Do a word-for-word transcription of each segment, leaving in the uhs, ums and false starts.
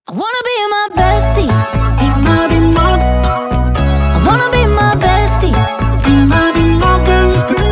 I wanna be my bestie, be my, be my. I wanna be my bestie, be my, be my bestie.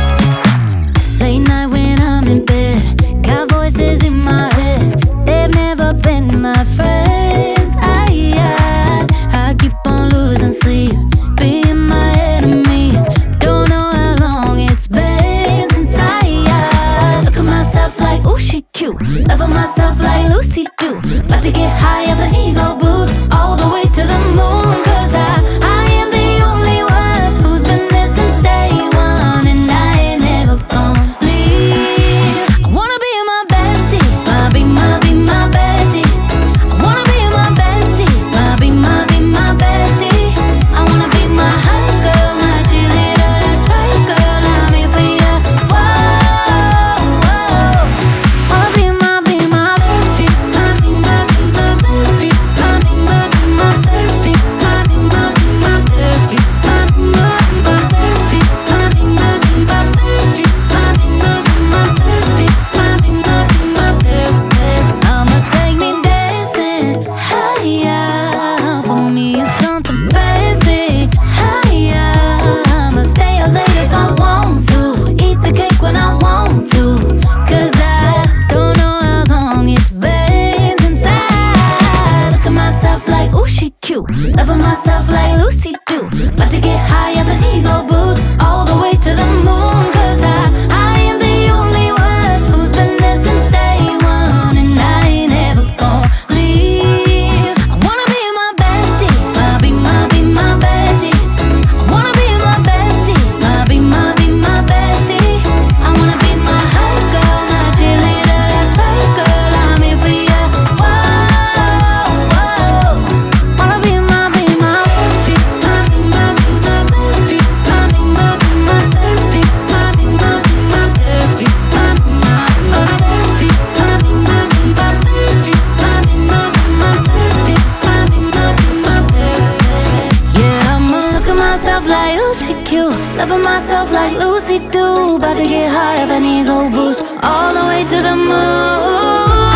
Late night when I'm in bed, got voices in my head. They've never been my friends. I, I, I keep on losing sleep, being my enemy. Don't know how long it's been since I, I look at myself like, ooh, she cute. Loving myself like Lucy do. About to get high of an ego boost, all the way to the moon. Cause I, I am the only one who's been there since day one, and I ain't never gonna leave. I wanna be my bestie, my be my, be my bestie. I wanna be my bestie, my be my, be my bestie. I wanna be my hot girl, my cheerleader, that's right girl, I'm here for ya. Whoa, whoa. Wanna be my, be my bestie, my be my, be my bestie. My be my, be my bestie, my be my, be my bestie. My be my, be my bestie, my be my, be my bestie. My be my, be my bestie, my be my, be my best, best. I'ma take me dancing, higher, put me in something fancy, higher. I'ma stay up late if I want to, eat the cake when I want to. Cause I don't know how long it's been since I look at myself like, ooh, she cute. Loving myself like Lucy do. About to get high of an ego boost, all the way to the moon. Cause I, I am the only one who's been there since day one, and I ain't ever gonna leave. I wanna be my bestie, my be my, be my bestie. I wanna be my bestie, my be my, be my bestie. I wanna be my hot girl, my cheerleader, that's right girl, I'm here for ya. Whoa, whoa. Wanna be my, be my bestie, my be my, be my bestie. My be my, be my bestie, my be my, be my bestie. My be my, be my bestie, my be my, be my bestie. My be my, be my bestie, my be my, be my best, best. Yeah, I'ma look at myself like, ooh, she cute. Loving myself like Lucy do. About to get high of an ego boost, all the way to the moon.